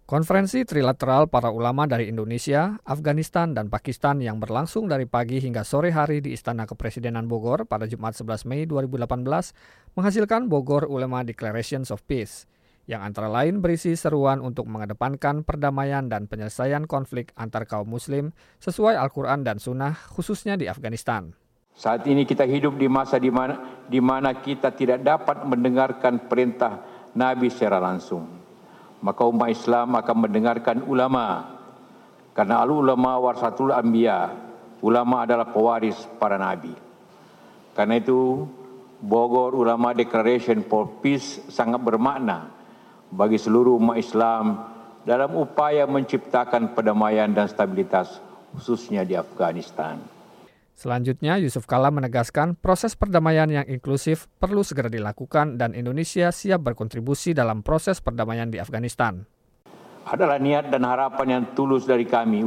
Konferensi trilateral para ulama dari Indonesia, Afghanistan, dan Pakistan yang berlangsung dari pagi hingga sore hari di Istana Kepresidenan Bogor pada Jumat 11 Mei 2018 menghasilkan Bogor Ulama Declarations of Peace, yang antara lain berisi seruan untuk mengedepankan perdamaian dan penyelesaian konflik antar kaum muslim sesuai Al-Quran dan Sunnah, khususnya di Afghanistan. Saat ini kita hidup di masa di mana kita tidak dapat mendengarkan perintah Nabi secara langsung. Maka umat Islam akan mendengarkan ulama. Karena al-ulama warasatul anbiya, ulama adalah pewaris para nabi. Karena itu, Bogor Ulama Declaration for Peace sangat bermakna bagi seluruh umat Islam dalam upaya menciptakan perdamaian dan stabilitas, khususnya di Afghanistan. Selanjutnya, Yusuf Kala menegaskan proses perdamaian yang inklusif perlu segera dilakukan dan Indonesia siap berkontribusi dalam proses perdamaian di Afghanistan. Adalah niat dan harapan yang tulus dari kami,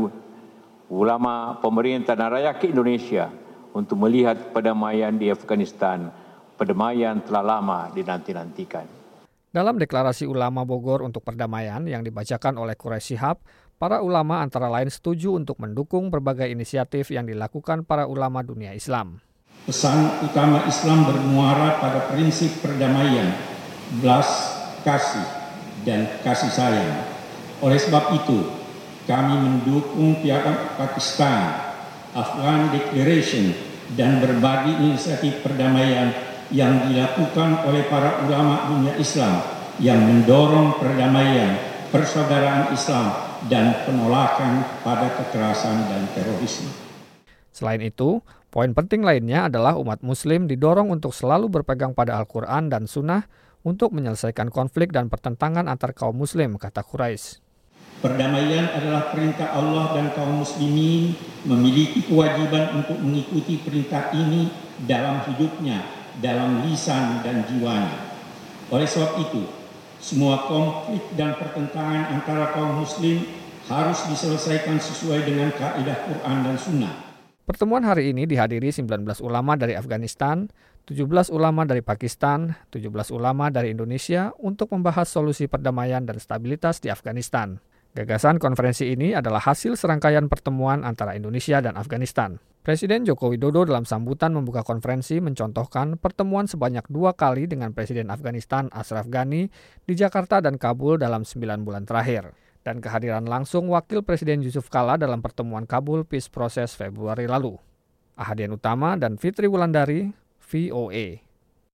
ulama, pemerintah, dan rakyat Indonesia untuk melihat perdamaian di Afghanistan. Perdamaian telah lama dinanti-nantikan. Dalam deklarasi ulama Bogor untuk perdamaian yang dibacakan oleh Quraisy Shihab, para ulama antara lain setuju untuk mendukung berbagai inisiatif yang dilakukan para ulama dunia Islam. Pesan utama Islam bermuara pada prinsip perdamaian, belas kasih, dan kasih sayang. Oleh sebab itu, kami mendukung piagam Pakistan, Afghan Declaration, dan berbagai inisiatif perdamaian yang dilakukan oleh para ulama dunia Islam yang mendorong perdamaian, persaudaraan Islam, dan penolakan pada kekerasan dan terorisme. Selain itu, poin penting lainnya adalah umat muslim didorong untuk selalu berpegang pada Al-Quran dan Sunnah untuk menyelesaikan konflik dan pertentangan antar kaum muslim, kata Quraisy. Perdamaian adalah perintah Allah dan kaum muslimin memiliki kewajiban untuk mengikuti perintah ini dalam hidupnya, dalam lisan dan jiwanya. Oleh sebab itu, semua konflik dan pertentangan antara kaum muslim harus diselesaikan sesuai dengan kaidah Quran dan Sunnah. Pertemuan hari ini dihadiri 19 ulama dari Afghanistan, 17 ulama dari Pakistan, 17 ulama dari Indonesia untuk membahas solusi perdamaian dan stabilitas di Afghanistan. Gagasan konferensi ini adalah hasil serangkaian pertemuan antara Indonesia dan Afghanistan. Presiden Joko Widodo dalam sambutan membuka konferensi mencontohkan pertemuan sebanyak 2 kali dengan Presiden Afghanistan Ashraf Ghani di Jakarta dan Kabul dalam 9 bulan terakhir. Dan kehadiran langsung Wakil Presiden Yusuf Kala dalam pertemuan Kabul Peace Process Februari lalu. Ahadian Utama dan Fitri Wulandari, VOA.